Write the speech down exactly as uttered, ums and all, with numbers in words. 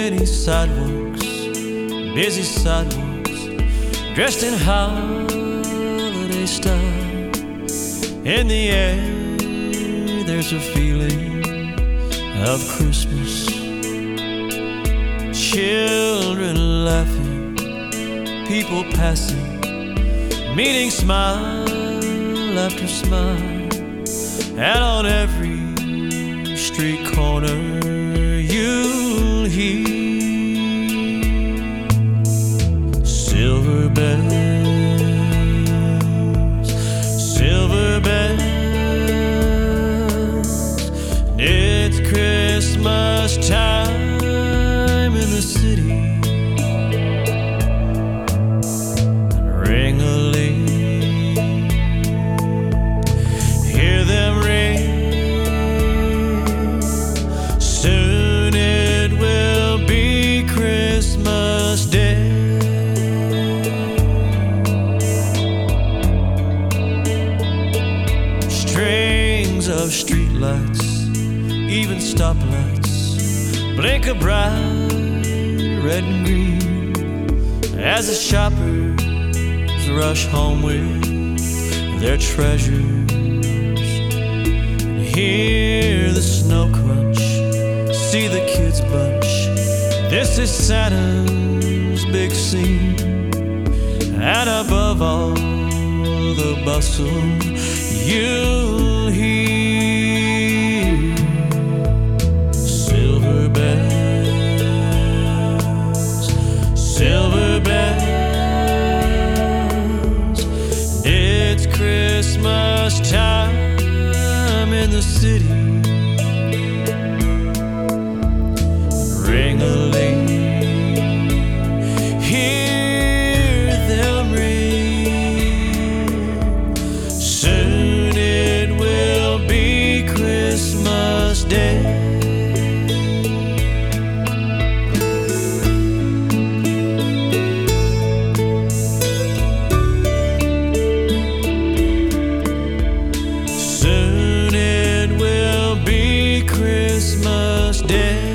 many sidewalks, busy sidewalks, dressed in holiday style. In the air, there's a feeling of Christmas. Children laughing, people passing, meeting smile after smile. And on every street corner you'll hear silver bells, silver bells. It's Christmas time in the city. Ring-a-ling, hear them ring. Soon it will be Christmas Day. Strings of streetlights, even stoplights, blink a bright red and green as the shoppers rush home with their treasures. Hear the snow crunch, see the kids bunch. This is Santa's big scene. And above all the bustle, you'll hear silver bells, silver bells. It's Christmas time in the city. Ring-a-ling, hear them ring. Soon it will be Christmas Day. Soon it will be Christmas Day.